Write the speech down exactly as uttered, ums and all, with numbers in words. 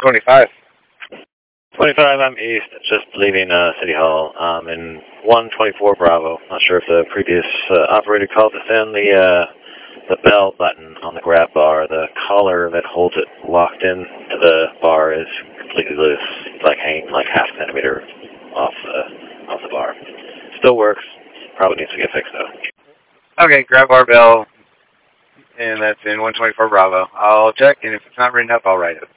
twenty-five. twenty-five, I'm east, just leaving uh, City Hall. Um, in one twenty-four Bravo. Not sure if the previous uh, operator called this in. The, uh, the bell button on the grab bar, the collar that holds it locked in to the bar is completely loose. It's like hanging like half a centimeter off the, off the bar. Still works. Probably needs to get fixed though. Okay, grab bar bell, and that's in one twenty-four Bravo. I'll check, and if it's not written up, I'll write it.